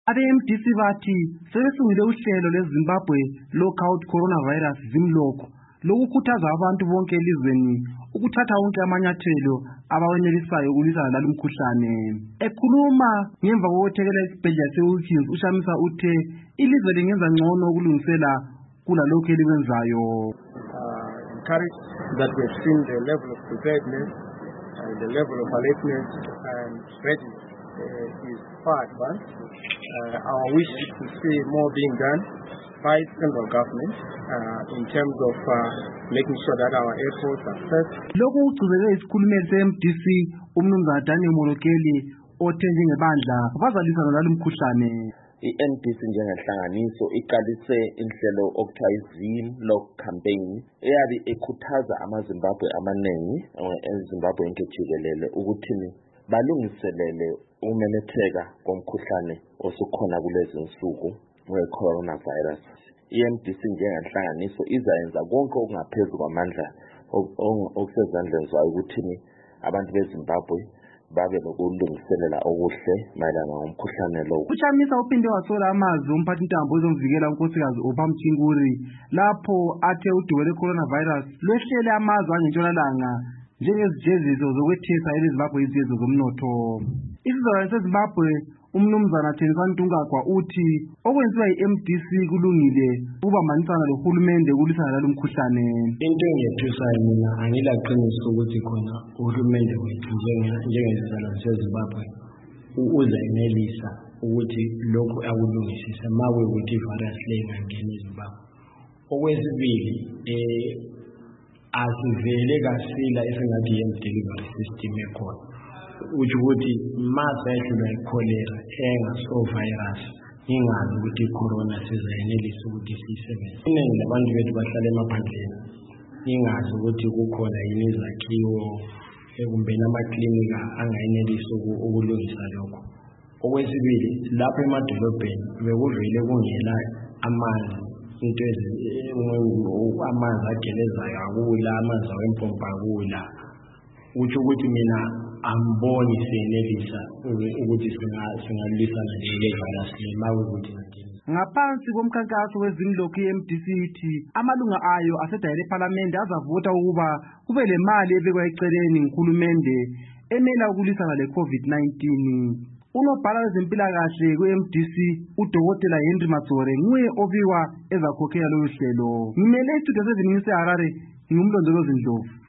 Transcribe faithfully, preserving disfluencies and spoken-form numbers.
Abe-M D C bathi sebesungule uhlelo lweZimbabwe Lockout Coronavirus Zimlock lokukhuthaza abantu bonke elizweni ukuthatha wonke amanyathelo abawenelisayo ukulwisana lalo mkhuhlane. Ekhuluma ngemva kokuthekela isibhedlela se-Wilkins, uShamisa uthe ilizwe lingenza ngcono ukulungisela kulalokho elikwenzayo. Encouraged that we have seen the level of preparedness and the level of alertness and readiness uh, is far advanced. Uh, our wish is to see more being done by central government uh, in terms of uh, making sure that our airports are safe. Lokhu kugcizele isikhulumeli se-M D C umnumzana Daniel Molokeli othe njengebandla bazalisana nalo mkhuhlane. I-M D C njengenhlanganiso iqalise inhlelo okuthiwa i-Zimlock campaign eyabe ekhuthaza amaZimbabwe amaningi eZimbabwe yonke jikelele ukuthi balungiselele ukumemetheka komkhuhlane osukhona kulezi nsuku we-coronavirus. I-M D C njengenhlanganiso izayenza konke okungaphezulu kwamandla okusezandleni zayo ukuthi abantu beZimbabwe babe nokulungiselela okuhle mayelana ngomkhuhlane lo. uShamisa uphinde wasola amazwi omphathintambo wezomvikela unkosikazi Upha Mchinguri lapho athe udubo lwe-coronavirus lwehlele amazwe angentshonalanga njengezijeziso zokwethesa eleZimbabwe izijeziso zomnotho. Isizalwane seZimbabwe umnumzana Thenjisani Ntungagwa uthi okwenziwa yi-M D C kulungile ukubambanisana lohulumende ukulwisana lalo mkhuhlane. Into engethusayo mina angilaqiniso ukuthi khona uhulumende wethu njengezizalwane seZimbabwe uzayenelisa ukuthi lokhu akulungisise mawe ukuthi ivirus le ingangeni eZimbabwe. Okwesibili eh asivele kasila esingathi i-health delivery system ekhona uthi ukuthi masehlulwa i-cholera engaso virus ingazi ukuthi i-corona sizayenelisa ukuthi siyisebenze. Iningi labantu bethu bahlala emaphandleni ingazi ukuthi kukhona yini izakhiwo ekumbeni amaklinika angayenelisa ukulungisa lokho. Okwesibili lapho emadolobheni bekuvele kungela amanzi into amanzi agelezayo akula amanzi awempompa akula uthi ukuthi mina amboni senelisa ukuthi singalwisana le-virus le mawe ukuthi ngakini. Ngaphansi komkhankaso weZimlock i-M D C ithi amalunga ayo asedayele ePhalamende azavota ukuba kube le mali ebekwa eceleni nguhulumende emela ukulwisana le-COVID nineteen. Unobhala wezempilakahle kwe-M D C uDokotela Henry Matsore nguye obikwa ezakhokhela lolu hlelo. Ngimele istudio seziningi seHarare ngumlondolozi Ndlovu.